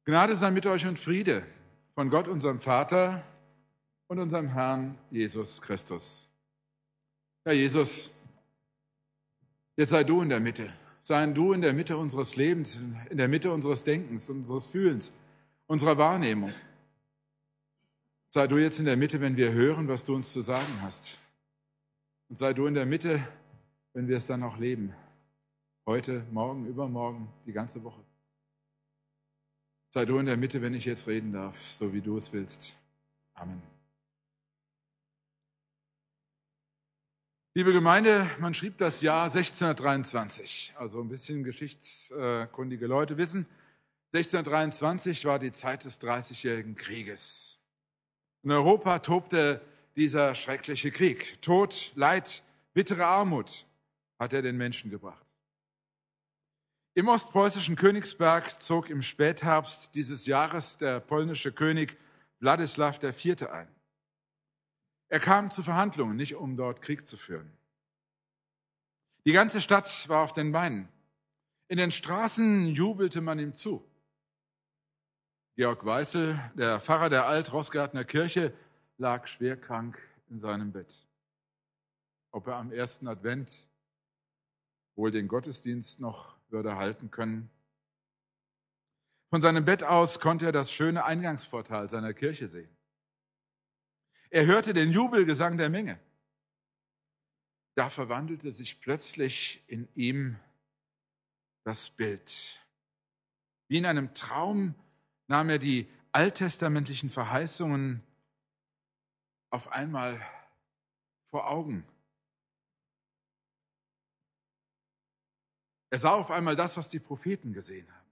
Gnade sei mit euch und Friede von Gott, unserem Vater und unserem Herrn Jesus Christus. Herr Jesus, jetzt sei du in der Mitte. Sei du in der Mitte unseres Lebens, in der Mitte unseres Denkens, unseres Fühlens, unserer Wahrnehmung. Sei du jetzt in der Mitte, wenn wir hören, was du uns zu sagen hast. Und sei du in der Mitte, wenn wir es dann auch leben. Heute, morgen, übermorgen, die ganze Woche. Sei du in der Mitte, wenn ich jetzt reden darf, so wie du es willst. Amen. Liebe Gemeinde, man schrieb das Jahr 1623. Also ein bisschen geschichtskundige Leute wissen, 1623 war die Zeit des Dreißigjährigen Krieges. In Europa tobte dieser schreckliche Krieg. Tod, Leid, bittere Armut hat er den Menschen gebracht. Im ostpreußischen Königsberg zog im Spätherbst dieses Jahres der polnische König Władysław IV. Ein. Er kam zu Verhandlungen, nicht um dort Krieg zu führen. Die ganze Stadt war auf den Beinen. In den Straßen jubelte man ihm zu. Georg Weißel, der Pfarrer der Alt-Roßgartner Kirche, lag schwerkrank in seinem Bett. Ob er am ersten Advent wohl den Gottesdienst noch würde halten können. Von seinem Bett aus konnte er das schöne Eingangsportal seiner Kirche sehen. Er hörte den Jubelgesang der Menge. Da verwandelte sich plötzlich in ihm das Bild. Wie in einem Traum nahm er die alttestamentlichen Verheißungen auf einmal vor Augen. Er sah auf einmal das, was die Propheten gesehen haben.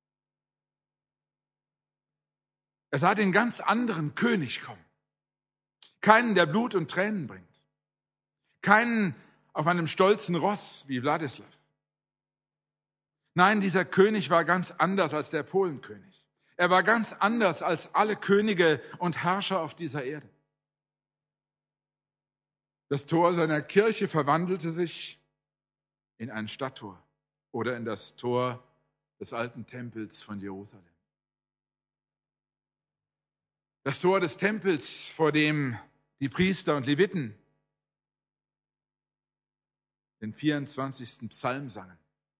Er sah den ganz anderen König kommen. Keinen, der Blut und Tränen bringt. Keinen auf einem stolzen Ross wie Władysław. Nein, dieser König war ganz anders als der Polenkönig. Er war ganz anders als alle Könige und Herrscher auf dieser Erde. Das Tor seiner Kirche verwandelte sich in ein Stadttor oder in das Tor des alten Tempels von Jerusalem. Das Tor des Tempels, vor dem die Priester und Leviten den 24. Psalm sangen.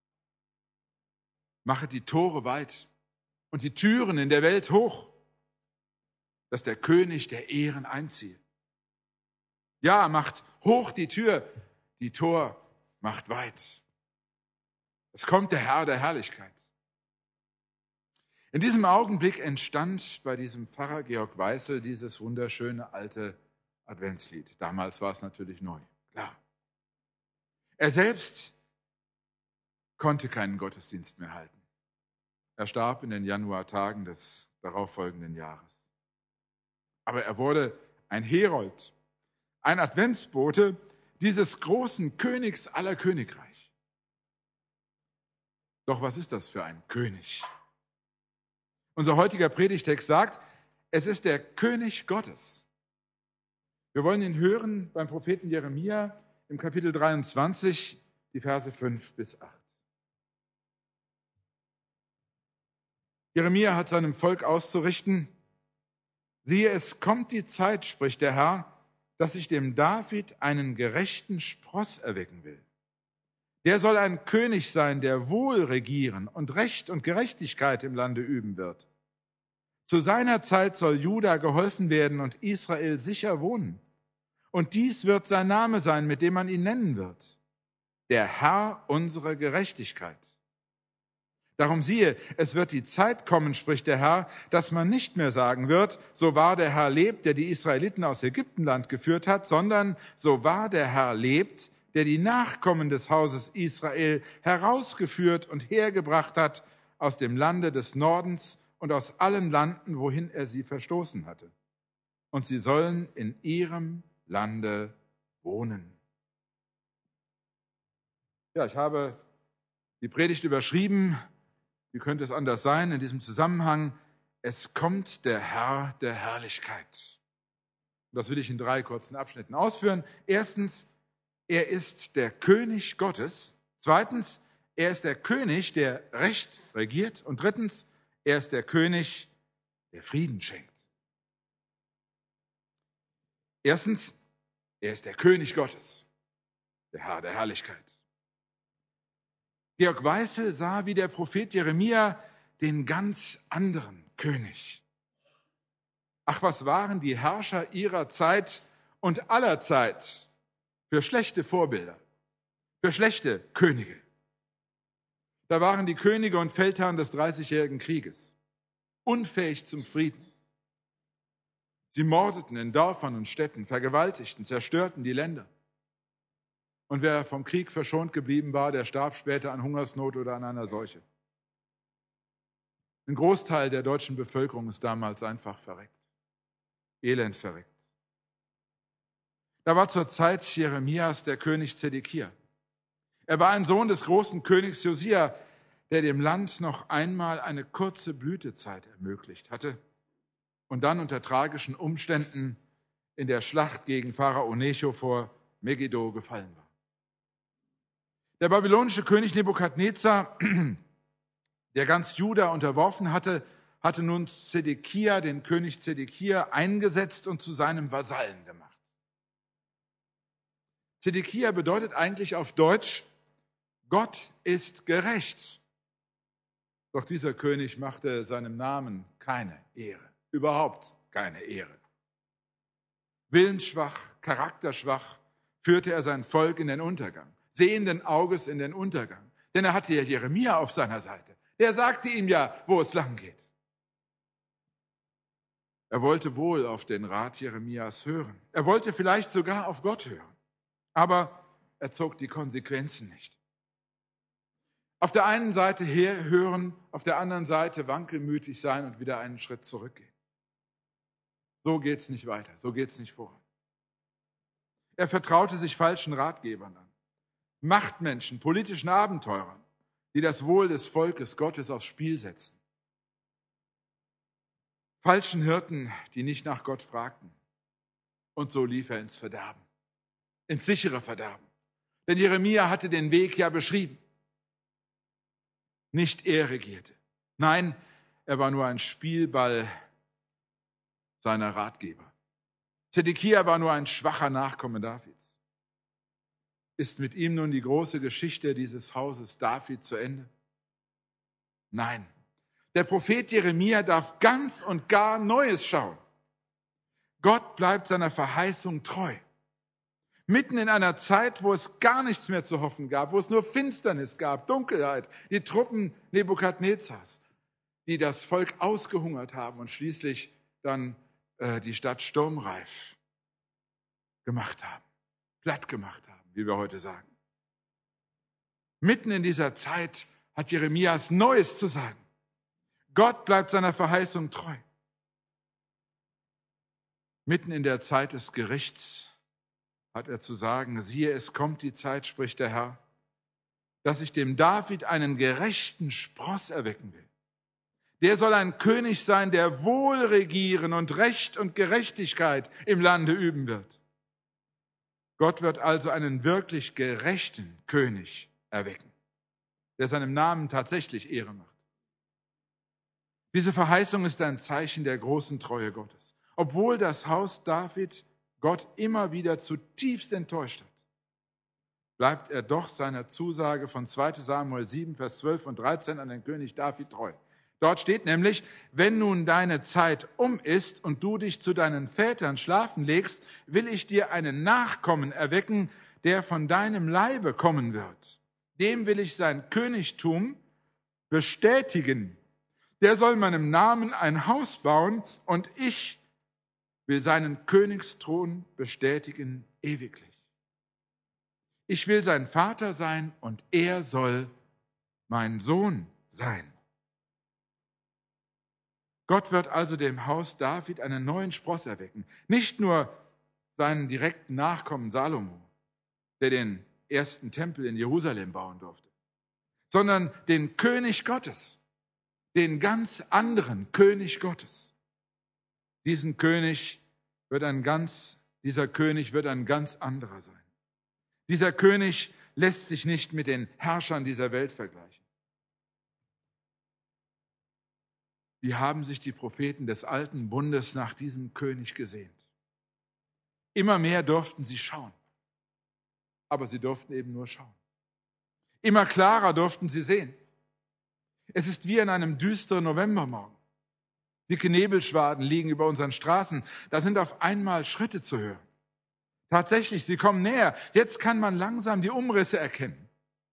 Machet die Tore weit und die Türen in der Welt hoch, dass der König der Ehren einziehe. Ja, macht hoch die Tür, die Tor macht weit. Es kommt der Herr der Herrlichkeit. In diesem Augenblick entstand bei diesem Pfarrer Georg Weißel dieses wunderschöne alte Adventslied. Damals war es natürlich neu, klar. Er selbst konnte keinen Gottesdienst mehr halten. Er starb in den Januartagen des darauffolgenden Jahres. Aber er wurde ein Herold, ein Adventsbote dieses großen Königs aller Königreich. Doch was ist das für ein König? Unser heutiger Predigtext sagt, es ist der König Gottes. Wir wollen ihn hören beim Propheten Jeremia im Kapitel 23, die Verse 5 bis 8. Jeremia hat seinem Volk auszurichten: Siehe, es kommt die Zeit, spricht der Herr, dass ich dem David einen gerechten Spross erwecken will. Der soll ein König sein, der wohl regieren und Recht und Gerechtigkeit im Lande üben wird. Zu seiner Zeit soll Juda geholfen werden und Israel sicher wohnen. Und dies wird sein Name sein, mit dem man ihn nennen wird: der Herr unsere Gerechtigkeit. Darum siehe, es wird die Zeit kommen, spricht der Herr, dass man nicht mehr sagen wird, so wahr der Herr lebt, der die Israeliten aus Ägyptenland geführt hat, sondern so wahr der Herr lebt, der die Nachkommen des Hauses Israel herausgeführt und hergebracht hat aus dem Lande des Nordens und aus allen Landen, wohin er sie verstoßen hatte. Und sie sollen in ihrem Lande wohnen. Ja, ich habe die Predigt überschrieben. Wie könnte es anders sein in diesem Zusammenhang? Es kommt der Herr der Herrlichkeit. Das will ich in 3 kurzen Abschnitten ausführen. Erstens, er ist der König Gottes. Zweitens, er ist der König, der Recht regiert. Und drittens, Er ist der König, der Frieden schenkt. Erstens, er ist der König Gottes, der Herr der Herrlichkeit. Georg Weißel sah wie der Prophet Jeremia den ganz anderen König. Ach, was waren die Herrscher ihrer Zeit und aller Zeit für schlechte Vorbilder, für schlechte Könige. Da waren die Könige und Feldherren des Dreißigjährigen Krieges, unfähig zum Frieden. Sie mordeten in Dörfern und Städten, vergewaltigten, zerstörten die Länder. Und wer vom Krieg verschont geblieben war, der starb später an Hungersnot oder an einer Seuche. Ein Großteil der deutschen Bevölkerung ist damals einfach verreckt, elend verreckt. Da war zur Zeit Jeremias der König Zedekia. Er war ein Sohn des großen Königs Josia, der dem Land noch einmal eine kurze Blütezeit ermöglicht hatte und dann unter tragischen Umständen in der Schlacht gegen Pharao Necho vor Megiddo gefallen war. Der babylonische König Nebukadnezar, der ganz Juda unterworfen hatte, hatte nun Zedekia, den König Zedekia, eingesetzt und zu seinem Vasallen gemacht. Zedekia bedeutet eigentlich auf Deutsch, Gott ist gerecht. Doch dieser König machte seinem Namen keine Ehre, überhaupt keine Ehre. Willensschwach, charakterschwach führte er sein Volk in den Untergang, sehenden Auges in den Untergang. Denn er hatte ja Jeremia auf seiner Seite. Der sagte ihm ja, wo es lang geht. Er wollte wohl auf den Rat Jeremias hören. Er wollte vielleicht sogar auf Gott hören. Aber er zog die Konsequenzen nicht. Auf der einen Seite hören, auf der anderen Seite wankelmütig sein und wieder einen Schritt zurückgehen. So geht's nicht weiter, so geht's nicht voran. Er vertraute sich falschen Ratgebern an, Machtmenschen, politischen Abenteurern, die das Wohl des Volkes Gottes aufs Spiel setzen. Falschen Hirten, die nicht nach Gott fragten. Und so lief er ins Verderben, ins sichere Verderben. Denn Jeremia hatte den Weg ja beschrieben. Nicht er regierte. Nein, er war nur ein Spielball seiner Ratgeber. Zedekia war nur ein schwacher Nachkomme Davids. Ist mit ihm nun die große Geschichte dieses Hauses David zu Ende? Nein. Der Prophet Jeremia darf ganz und gar Neues schauen. Gott bleibt seiner Verheißung treu. Mitten in einer Zeit, wo es gar nichts mehr zu hoffen gab, wo es nur Finsternis gab, Dunkelheit, die Truppen Nebukadnezars, die das Volk ausgehungert haben und schließlich dann die Stadt sturmreif gemacht haben, platt gemacht haben, wie wir heute sagen. Mitten in dieser Zeit hat Jeremias Neues zu sagen. Gott bleibt seiner Verheißung treu. Mitten in der Zeit des Gerichts hat er zu sagen, siehe, es kommt die Zeit, spricht der Herr, dass ich dem David einen gerechten Spross erwecken will. Der soll ein König sein, der wohl regieren und Recht und Gerechtigkeit im Lande üben wird. Gott wird also einen wirklich gerechten König erwecken, der seinem Namen tatsächlich Ehre macht. Diese Verheißung ist ein Zeichen der großen Treue Gottes. Obwohl das Haus David Gott immer wieder zutiefst enttäuscht hat, bleibt er doch seiner Zusage von 2 Samuel 7, Vers 12 und 13 an den König David treu. Dort steht nämlich, wenn nun deine Zeit um ist und du dich zu deinen Vätern schlafen legst, will ich dir einen Nachkommen erwecken, der von deinem Leibe kommen wird. Dem will ich sein Königtum bestätigen. Der soll meinem Namen ein Haus bauen und ich will seinen Königsthron bestätigen ewiglich. Ich will sein Vater sein und er soll mein Sohn sein. Gott wird also dem Haus David einen neuen Spross erwecken. Nicht nur seinen direkten Nachkommen Salomo, der den ersten Tempel in Jerusalem bauen durfte, sondern den König Gottes, den ganz anderen König Gottes. Dieser König wird ein ganz anderer sein. Dieser König lässt sich nicht mit den Herrschern dieser Welt vergleichen. wie haben sich die Propheten des alten Bundes nach diesem König gesehnt. Immer mehr durften sie schauen, aber sie durften eben nur schauen. Immer klarer durften sie sehen. Es ist wie an einem düsteren Novembermorgen. Dicke Nebelschwaden liegen über unseren Straßen. Da sind auf einmal Schritte zu hören. Tatsächlich, sie kommen näher. Jetzt kann man langsam die Umrisse erkennen.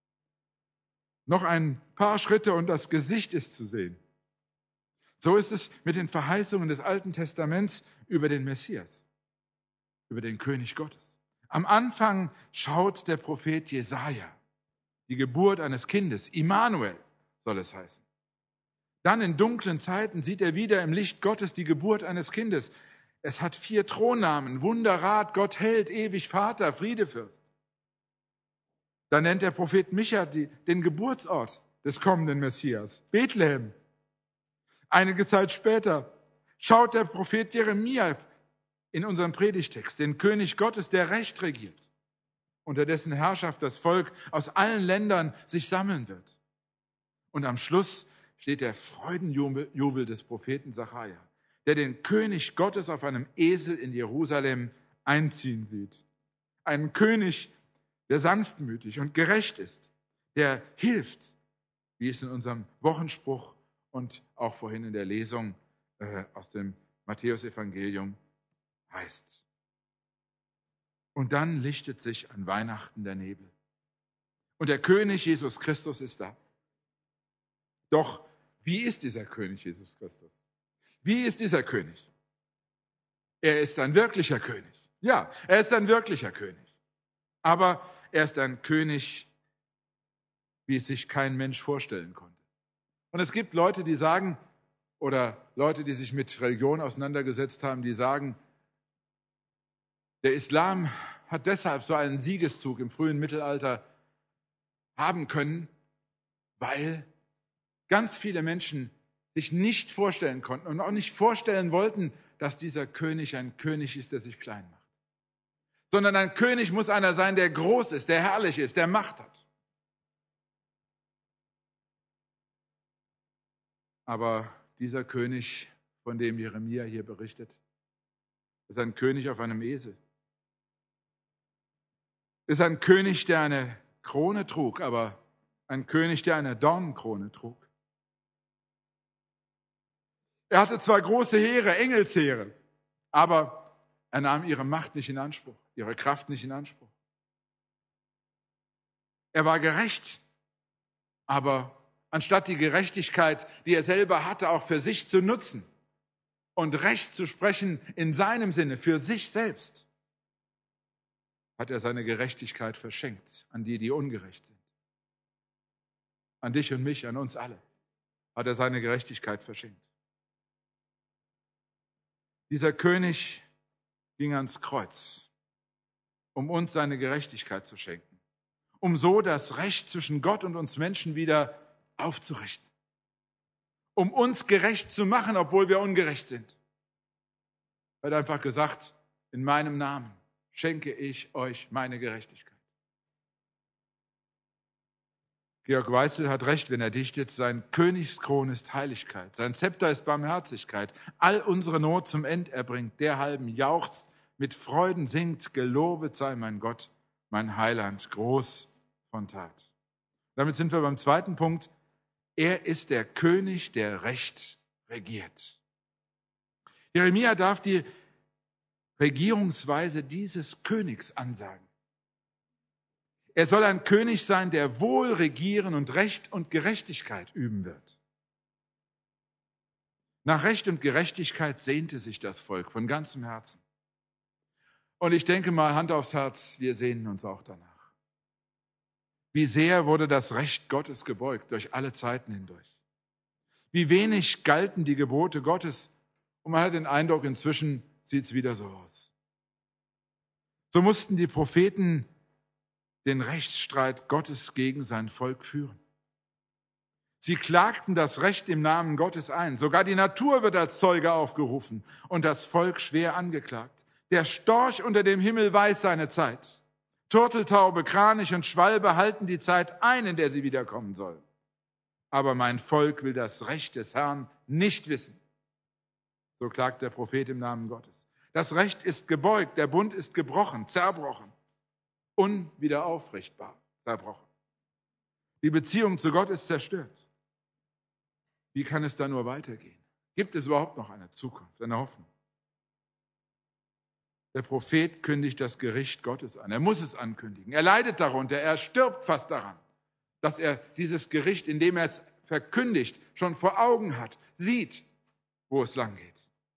Noch ein paar Schritte und das Gesicht ist zu sehen. So ist es mit den Verheißungen des Alten Testaments über den Messias, über den König Gottes. Am Anfang schaut der Prophet Jesaja die Geburt eines Kindes, Immanuel soll es heißen. Dann in dunklen Zeiten sieht er wieder im Licht Gottes die Geburt eines Kindes. Es hat 4 Thronnamen: Wunderrat, Gott Held, ewig Vater, Friedefürst. Dann nennt der Prophet Micha den Geburtsort des kommenden Messias, Bethlehem. Einige Zeit später schaut der Prophet Jeremia in unserem Predigtext den König Gottes, der Recht regiert, unter dessen Herrschaft das Volk aus allen Ländern sich sammeln wird. Und am Schluss steht der Freudenjubel des Propheten Sacharja, der den König Gottes auf einem Esel in Jerusalem einziehen sieht. Einen König, der sanftmütig und gerecht ist, der hilft, wie es in unserem Wochenspruch und auch vorhin in der Lesung aus dem Matthäusevangelium heißt. Und dann lichtet sich an Weihnachten der Nebel. Und der König Jesus Christus ist da. Doch wie ist dieser König Jesus Christus? Wie ist dieser König? Er ist ein wirklicher König. Ja, er ist ein wirklicher König. Aber er ist ein König, wie es sich kein Mensch vorstellen konnte. Und es gibt Leute, die sagen, oder Leute, die sich mit Religion auseinandergesetzt haben, die sagen, der Islam hat deshalb so einen Siegeszug im frühen Mittelalter haben können, weil ganz viele Menschen sich nicht vorstellen konnten und auch nicht vorstellen wollten, dass dieser König ein König ist, der sich klein macht. Sondern ein König muss einer sein, der groß ist, der herrlich ist, der Macht hat. Aber dieser König, von dem Jeremia hier berichtet, ist ein König auf einem Esel. Ist ein König, der eine Krone trug, aber ein König, der eine Dornenkrone trug. Er hatte zwar große Heere, Engelsheere, aber er nahm ihre Macht nicht in Anspruch, ihre Kraft nicht in Anspruch. Er war gerecht, aber anstatt die Gerechtigkeit, die er selber hatte, auch für sich zu nutzen und Recht zu sprechen in seinem Sinne, für sich selbst, hat er seine Gerechtigkeit verschenkt an die, die ungerecht sind. An dich und mich, an uns alle, hat er seine Gerechtigkeit verschenkt. Dieser König ging ans Kreuz, um uns seine Gerechtigkeit zu schenken, um so das Recht zwischen Gott und uns Menschen wieder aufzurichten, um uns gerecht zu machen, obwohl wir ungerecht sind. Er hat einfach gesagt, in meinem Namen schenke ich euch meine Gerechtigkeit. Georg Weißel hat recht, wenn er dichtet, sein Königskron ist Heiligkeit, sein Zepter ist Barmherzigkeit, all unsere Not zum End erbringt, der halben jauchzt, mit Freuden singt, gelobet sei mein Gott, mein Heiland, groß von Tat. Damit sind wir beim zweiten Punkt. Er ist der König, der Recht regiert. Jeremia darf die Regierungsweise dieses Königs ansagen. Er soll ein König sein, der wohl regieren und Recht und Gerechtigkeit üben wird. Nach Recht und Gerechtigkeit sehnte sich das Volk von ganzem Herzen. Und ich denke mal, Hand aufs Herz, wir sehnen uns auch danach. Wie sehr wurde das Recht Gottes gebeugt durch alle Zeiten hindurch. Wie wenig galten die Gebote Gottes. Und man hat den Eindruck, inzwischen sieht es wieder so aus. So mussten die Propheten den Rechtsstreit Gottes gegen sein Volk führen. Sie klagten das Recht im Namen Gottes ein. Sogar die Natur wird als Zeuge aufgerufen und das Volk schwer angeklagt. Der Storch unter dem Himmel weiß seine Zeit. Turteltaube, Kranich und Schwalbe halten die Zeit ein, in der sie wiederkommen sollen. aber mein Volk will das Recht des Herrn nicht wissen. So klagt der Prophet im Namen Gottes. Das Recht ist gebeugt, der Bund ist gebrochen, zerbrochen, unwiederaufrichtbar, zerbrochen. Die Beziehung zu Gott ist zerstört. Wie kann es da nur weitergehen? Gibt es überhaupt noch eine Zukunft, eine Hoffnung? Der Prophet kündigt das Gericht Gottes an. Er muss es ankündigen. Er leidet darunter, er stirbt fast daran, dass er dieses Gericht, indem er es verkündigt, schon vor Augen hat, sieht, wo es lang geht.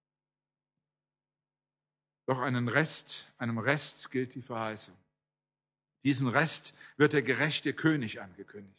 Doch einem Rest gilt die Verheißung. Diesen Rest wird der gerechte König angekündigt.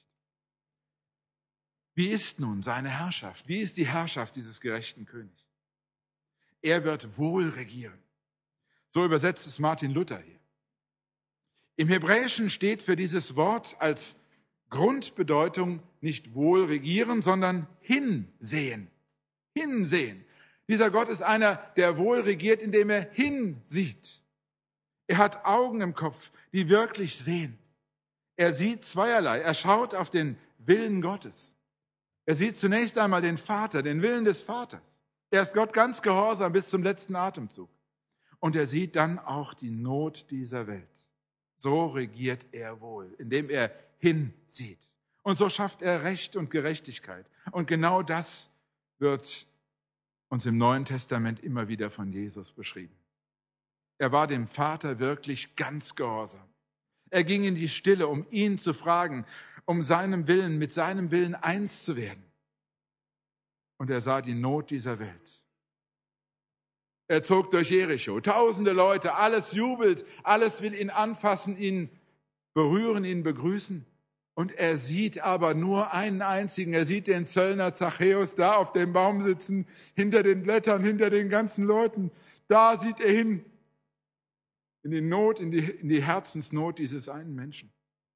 Wie ist nun seine Herrschaft? Wie ist die Herrschaft dieses gerechten Königs? Er wird wohl regieren. So übersetzt es Martin Luther hier. Im Hebräischen steht für dieses Wort als Grundbedeutung nicht wohl regieren, sondern hinsehen. Hinsehen. Dieser Gott ist einer, der wohl regiert, indem er hinsieht. Er hat Augen im Kopf, die wirklich sehen. Er sieht zweierlei. Er schaut auf den Willen Gottes. Er sieht zunächst einmal den Vater, den Willen des Vaters. Er ist Gott ganz gehorsam bis zum letzten Atemzug. Und er sieht dann auch die Not dieser Welt. So regiert er wohl, indem er hinsieht. Und so schafft er Recht und Gerechtigkeit. Und genau das wird uns im Neuen Testament immer wieder von Jesus beschrieben. Er war dem Vater wirklich ganz gehorsam. Er ging in die Stille, um ihn zu fragen, um seinem Willen, mit seinem Willen eins zu werden. Und er sah die Not dieser Welt. Er zog durch Jericho. Tausende Leute, alles jubelt, alles will ihn anfassen, ihn berühren, ihn begrüßen. Und er sieht aber nur einen einzigen. Er sieht den Zöllner Zachäus da auf dem Baum sitzen, hinter den Blättern, hinter den ganzen Leuten. Da sieht er hin, in die Not, in die Herzensnot dieses einen Menschen.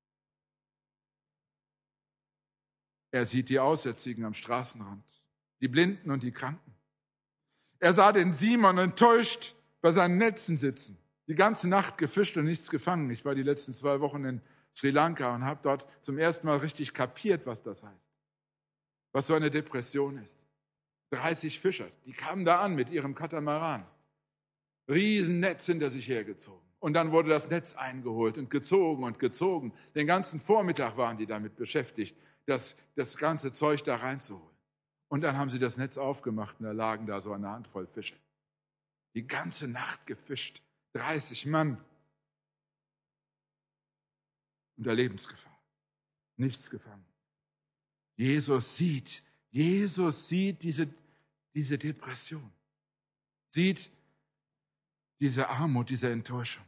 Er sieht die Aussätzigen am Straßenrand, die Blinden und die Kranken. Er sah den Simon enttäuscht bei seinen Netzen sitzen, die ganze Nacht gefischt und nichts gefangen. Ich war die letzten 2 Wochen in Sri Lanka und habe dort zum ersten Mal richtig kapiert, was das heißt, was so eine Depression ist. 30 Fischer, die kamen da an mit ihrem Katamaran, Riesennetz hinter sich hergezogen. Und dann wurde das Netz eingeholt und gezogen und gezogen. Den ganzen Vormittag waren die damit beschäftigt, das ganze Zeug da reinzuholen. Und dann haben sie das Netz aufgemacht und da lagen da so eine Handvoll Fische. Die ganze Nacht gefischt, 30 Mann. Unter Lebensgefahr, nichts gefangen. Jesus sieht diese Depression, sieht diese Armut, diese Enttäuschung.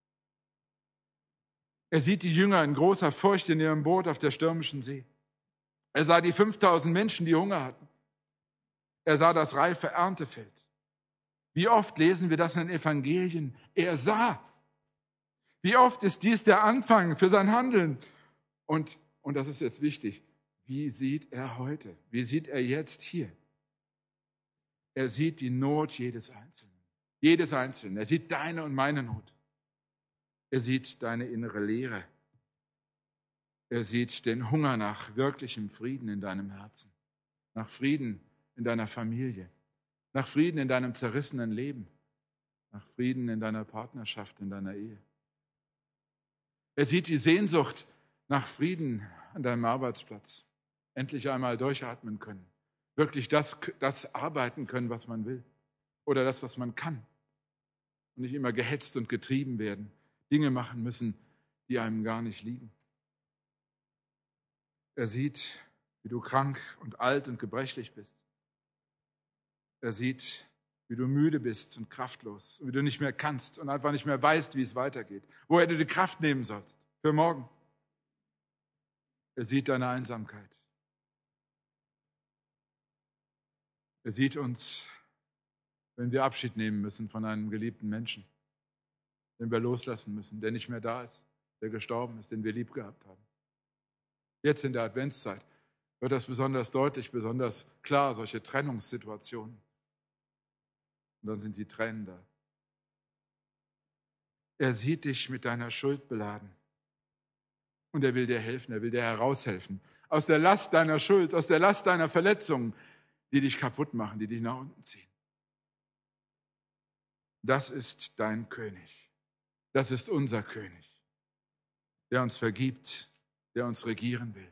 Er sieht die Jünger in großer Furcht in ihrem Boot auf der stürmischen See. Er sah die 5000 Menschen, die Hunger hatten. Er sah das reife Erntefeld. Wie oft lesen wir das in den Evangelien? Er sah. Wie oft ist dies der Anfang für sein Handeln? Und das ist jetzt wichtig, wie sieht er heute? Wie sieht er jetzt hier? Er sieht die Not jedes Einzelnen. Jedes Einzelnen. Er sieht deine und meine Not. Er sieht deine innere Leere. Er sieht den Hunger nach wirklichem Frieden in deinem Herzen, nach Frieden in deiner Familie, nach Frieden in deinem zerrissenen Leben, nach Frieden in deiner Partnerschaft, in deiner Ehe. Er sieht die Sehnsucht nach Frieden an deinem Arbeitsplatz, endlich einmal durchatmen können, wirklich das arbeiten können, was man will oder das, was man kann und nicht immer gehetzt und getrieben werden, Dinge machen müssen, die einem gar nicht liegen. Er sieht, wie du krank und alt und gebrechlich bist. Er sieht, wie du müde bist und kraftlos, wie du nicht mehr kannst und einfach nicht mehr weißt, wie es weitergeht, woher du die Kraft nehmen sollst für morgen. Er sieht deine Einsamkeit. Er sieht uns, wenn wir Abschied nehmen müssen von einem geliebten Menschen, den wir loslassen müssen, der nicht mehr da ist, der gestorben ist, den wir lieb gehabt haben. Jetzt in der Adventszeit wird das besonders deutlich, besonders klar, solche Trennungssituationen. Und dann sind die Tränen da. Er sieht dich mit deiner Schuld beladen. Und er will dir helfen, er will dir heraushelfen aus der Last deiner Schuld, aus der Last deiner Verletzungen, die dich kaputt machen, die dich nach unten ziehen. Das ist dein König. Das ist unser König, der uns vergibt, der uns regieren will.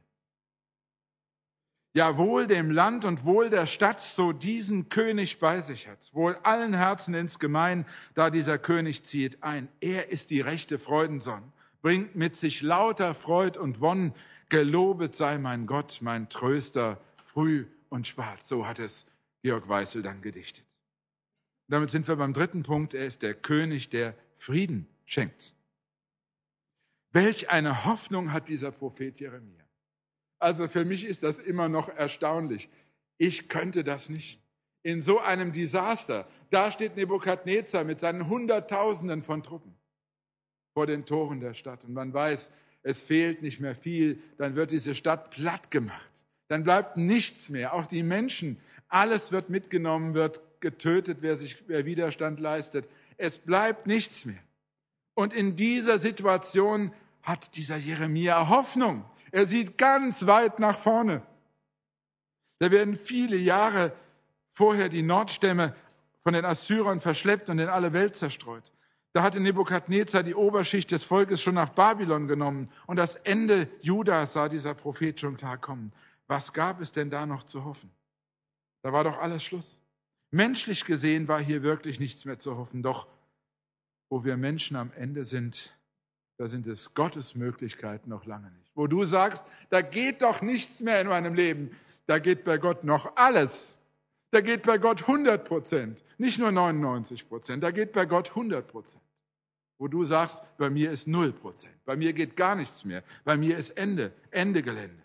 Ja, wohl dem Land und wohl der Stadt, so diesen König bei sich hat. Wohl allen Herzen insgemein, da dieser König zieht ein. Er ist die rechte Freudensonn, bringt mit sich lauter Freud und Wonn. Gelobet sei mein Gott, mein Tröster, früh und spät. So hat es Georg Weißel dann gedichtet. Und damit sind wir beim dritten Punkt. Er ist der König, der Frieden schenkt. Welch eine Hoffnung hat dieser Prophet Jeremia. Also für mich ist das immer noch erstaunlich. Ich könnte das nicht. In so einem Desaster, da steht Nebukadnezar mit seinen Hunderttausenden von Truppen vor den Toren der Stadt. Und man weiß, es fehlt nicht mehr viel, dann wird diese Stadt platt gemacht. Dann bleibt nichts mehr, auch die Menschen, alles wird mitgenommen, wird getötet, wer Widerstand leistet. Es bleibt nichts mehr. Und in dieser Situation hat dieser Jeremia Hoffnung. Er sieht ganz weit nach vorne. Da werden viele Jahre vorher die Nordstämme von den Assyrern verschleppt und in alle Welt zerstreut. Da hatte Nebukadnezar die Oberschicht des Volkes schon nach Babylon genommen und das Ende Judas sah dieser Prophet schon klar kommen. Was gab es denn da noch zu hoffen? Da war doch alles Schluss. Menschlich gesehen war hier wirklich nichts mehr zu hoffen. Doch wo wir Menschen am Ende sind, da sind es Gottes Möglichkeiten noch lange nicht. Wo du sagst, da geht doch nichts mehr in meinem Leben, da geht bei Gott noch alles. Da geht bei Gott 100%, nicht nur 99%, da geht bei Gott 100%. Wo du sagst, bei mir ist 0%, bei mir geht gar nichts mehr, bei mir ist Ende Gelände.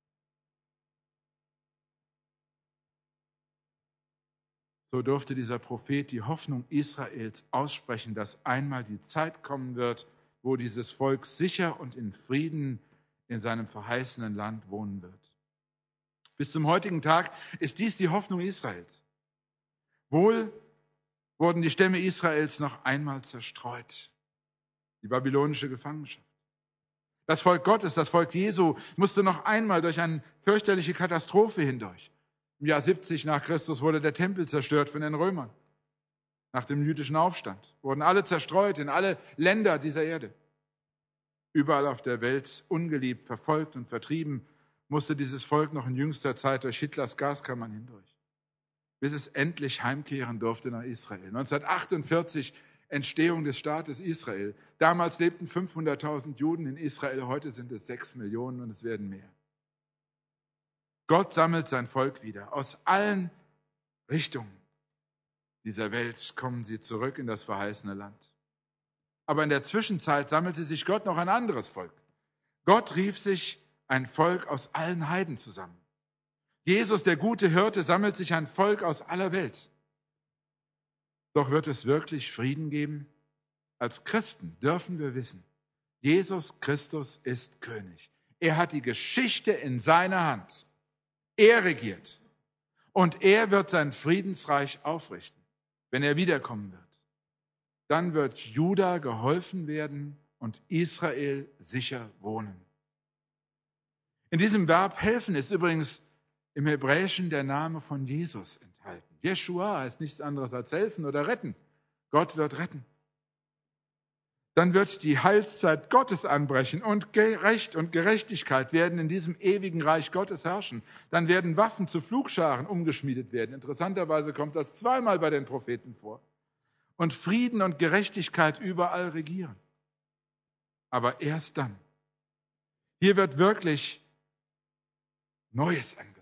So durfte dieser Prophet die Hoffnung Israels aussprechen, dass einmal die Zeit kommen wird, wo dieses Volk sicher und in Frieden in seinem verheißenen Land wohnen wird. Bis zum heutigen Tag ist dies die Hoffnung Israels. Wohl wurden die Stämme Israels noch einmal zerstreut. Die babylonische Gefangenschaft. Das Volk Gottes, das Volk Jesu, musste noch einmal durch eine fürchterliche Katastrophe hindurch. Im Jahr 70 nach Christus wurde der Tempel zerstört von den Römern. Nach dem jüdischen Aufstand wurden alle zerstreut in alle Länder dieser Erde. Überall auf der Welt ungeliebt, verfolgt und vertrieben, musste dieses Volk noch in jüngster Zeit durch Hitlers Gaskammern hindurch, bis es endlich heimkehren durfte nach Israel. 1948 Entstehung des Staates Israel. Damals lebten 500.000 Juden in Israel, heute sind es 6 Millionen und es werden mehr. Gott sammelt sein Volk wieder. Aus allen Richtungen dieser Welt kommen sie zurück in das verheißene Land. Aber in der Zwischenzeit sammelte sich Gott noch ein anderes Volk. Gott rief sich ein Volk aus allen Heiden zusammen. Jesus, der gute Hirte, sammelt sich ein Volk aus aller Welt. Doch wird es wirklich Frieden geben? Als Christen dürfen wir wissen, Jesus Christus ist König. Er hat die Geschichte in seiner Hand. Er regiert. Und er wird sein Friedensreich aufrichten, wenn er wiederkommen wird. Dann wird Juda geholfen werden und Israel sicher wohnen. In diesem Verb helfen ist übrigens im Hebräischen der Name von Jesus enthalten. Jeschua heißt nichts anderes als helfen oder retten. Gott wird retten. Dann wird die Heilszeit Gottes anbrechen und Recht und Gerechtigkeit werden in diesem ewigen Reich Gottes herrschen. Dann werden Waffen zu Pflugscharen umgeschmiedet werden. Interessanterweise kommt das zweimal bei den Propheten vor. Und Frieden und Gerechtigkeit überall regieren. Aber erst dann. Hier wird wirklich Neues angesagt.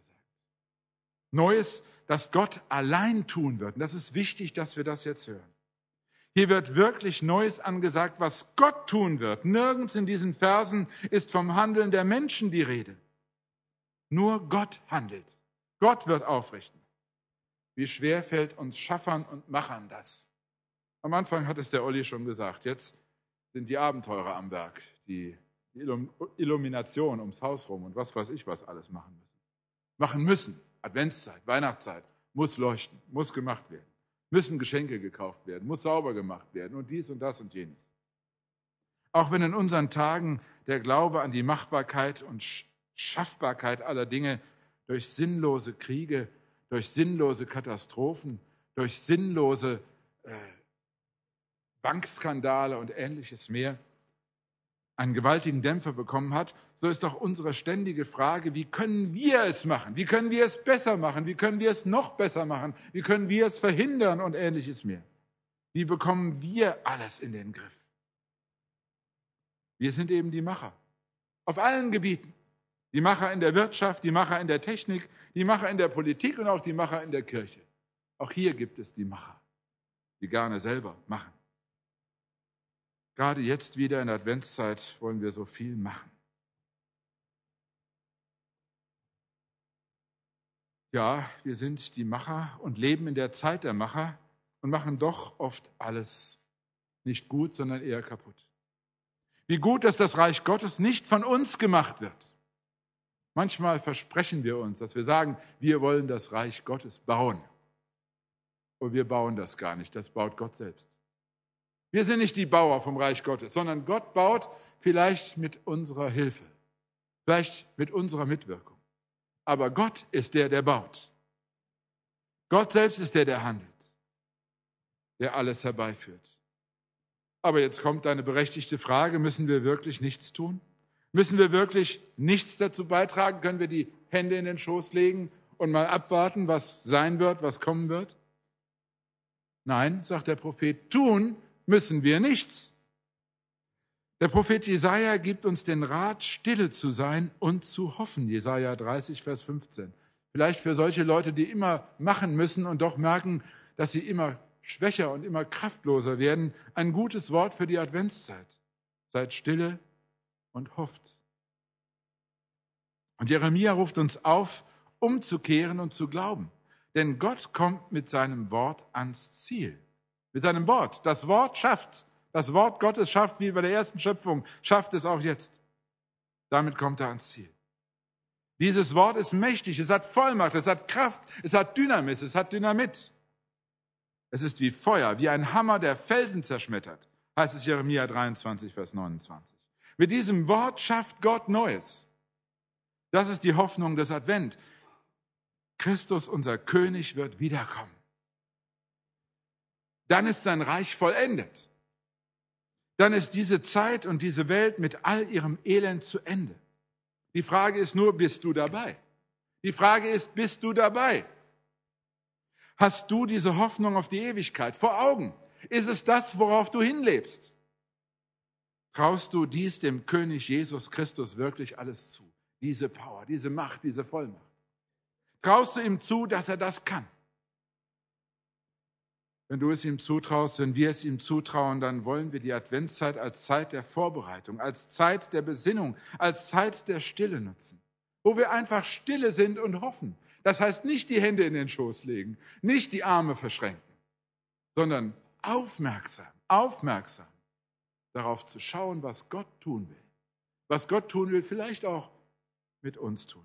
Neues, das Gott allein tun wird. Und das ist wichtig, dass wir das jetzt hören. Hier wird wirklich Neues angesagt, was Gott tun wird. Nirgends in diesen Versen ist vom Handeln der Menschen die Rede. Nur Gott handelt. Gott wird aufrichten. Wie schwer fällt uns Schaffern und Machern das? Am Anfang hat es der Olli schon gesagt. Jetzt sind die Abenteurer am Werk, die Illumination ums Haus rum und was weiß ich, was alles machen müssen. Machen müssen. Adventszeit, Weihnachtszeit, muss leuchten, muss gemacht werden. Müssen Geschenke gekauft werden, muss sauber gemacht werden und dies und das und jenes. Auch wenn in unseren Tagen der Glaube an die Machbarkeit und Schaffbarkeit aller Dinge durch sinnlose Kriege, durch sinnlose Katastrophen, durch sinnlose Bankskandale und Ähnliches mehr einen gewaltigen Dämpfer bekommen hat, so ist doch unsere ständige Frage, wie können wir es machen? Wie können wir es besser machen? Wie können wir es noch besser machen? Wie können wir es verhindern und Ähnliches mehr? Wie bekommen wir alles in den Griff? Wir sind eben die Macher. Auf allen Gebieten. Die Macher in der Wirtschaft, die Macher in der Technik, die Macher in der Politik und auch die Macher in der Kirche. Auch hier gibt es die Macher, die gerne selber machen. Gerade jetzt wieder in der Adventszeit wollen wir so viel machen. Ja, wir sind die Macher und leben in der Zeit der Macher und machen doch oft alles nicht gut, sondern eher kaputt. Wie gut, dass das Reich Gottes nicht von uns gemacht wird. Manchmal versprechen wir uns, dass wir sagen, wir wollen das Reich Gottes bauen. Und wir bauen das gar nicht, das baut Gott selbst. Wir sind nicht die Bauer vom Reich Gottes, sondern Gott baut vielleicht mit unserer Hilfe, vielleicht mit unserer Mitwirkung. Aber Gott ist der, der baut. Gott selbst ist der, der handelt, der alles herbeiführt. Aber jetzt kommt eine berechtigte Frage, müssen wir wirklich nichts tun? Müssen wir wirklich nichts dazu beitragen? Können wir die Hände in den Schoß legen und mal abwarten, was sein wird, was kommen wird? Nein, sagt der Prophet, tun müssen wir nichts. Der Prophet Jesaja gibt uns den Rat, stille zu sein und zu hoffen. Jesaja 30, Vers 15. Vielleicht für solche Leute, die immer machen müssen und doch merken, dass sie immer schwächer und immer kraftloser werden, ein gutes Wort für die Adventszeit. Seid stille und hofft. Und Jeremia ruft uns auf, umzukehren und zu glauben. Denn Gott kommt mit seinem Wort ans Ziel. Mit seinem Wort. Das Wort schafft. Das Wort Gottes schafft, wie bei der ersten Schöpfung, schafft es auch jetzt. Damit kommt er ans Ziel. Dieses Wort ist mächtig, es hat Vollmacht, es hat Kraft, es hat Dynamis, es hat Dynamit. Es ist wie Feuer, wie ein Hammer, der Felsen zerschmettert, heißt es Jeremia 23, Vers 29. Mit diesem Wort schafft Gott Neues. Das ist die Hoffnung des Advent. Christus, unser König, wird wiederkommen. Dann ist sein Reich vollendet. Dann ist diese Zeit und diese Welt mit all ihrem Elend zu Ende. Die Frage ist nur, bist du dabei? Die Frage ist, bist du dabei? Hast du diese Hoffnung auf die Ewigkeit vor Augen? Ist es das, worauf du hinlebst? Traust du dies dem König Jesus Christus wirklich alles zu? Diese Power, diese Macht, diese Vollmacht. Traust du ihm zu, dass er das kann? Wenn du es ihm zutraust, wenn wir es ihm zutrauen, dann wollen wir die Adventszeit als Zeit der Vorbereitung, als Zeit der Besinnung, als Zeit der Stille nutzen, wo wir einfach stille sind und hoffen. Das heißt nicht die Hände in den Schoß legen, nicht die Arme verschränken, sondern aufmerksam darauf zu schauen, was Gott tun will. Was Gott tun will, vielleicht auch mit uns tun will.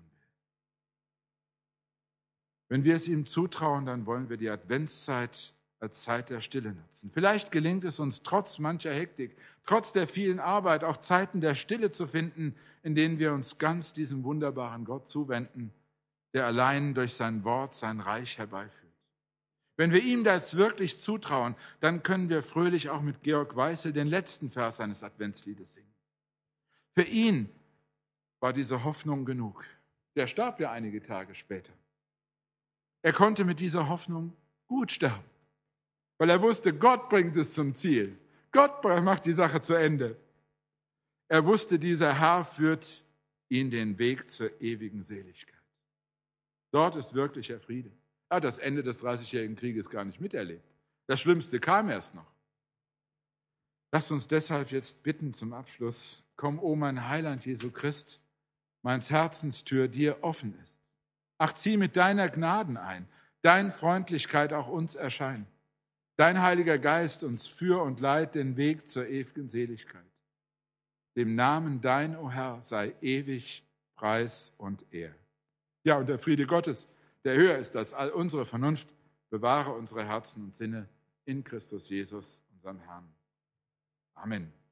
Wenn wir es ihm zutrauen, dann wollen wir die Adventszeit als Zeit der Stille nutzen. Vielleicht gelingt es uns trotz mancher Hektik, trotz der vielen Arbeit, auch Zeiten der Stille zu finden, in denen wir uns ganz diesem wunderbaren Gott zuwenden, der allein durch sein Wort sein Reich herbeiführt. Wenn wir ihm das wirklich zutrauen, dann können wir fröhlich auch mit Georg Weißel den letzten Vers seines Adventsliedes singen. Für ihn war diese Hoffnung genug. Der starb ja einige Tage später. Er konnte mit dieser Hoffnung gut sterben, weil er wusste, Gott bringt es zum Ziel. Gott macht die Sache zu Ende. Er wusste, dieser Herr führt ihn den Weg zur ewigen Seligkeit. Dort ist wirklicher Friede. Er hat das Ende des 30-jährigen Krieges gar nicht miterlebt. Das Schlimmste kam erst noch. Lasst uns deshalb jetzt bitten zum Abschluss, komm, o mein Heiland Jesu Christ, meins Herzenstür dir offen ist. Ach, zieh mit deiner Gnaden ein, dein Freundlichkeit auch uns erscheinen. Dein Heiliger Geist uns führ und leit den Weg zur ewigen Seligkeit. Dem Namen dein, o Herr, sei ewig Preis und Ehr. Ja, und der Friede Gottes, der höher ist als all unsere Vernunft, bewahre unsere Herzen und Sinne in Christus Jesus, unserem Herrn. Amen.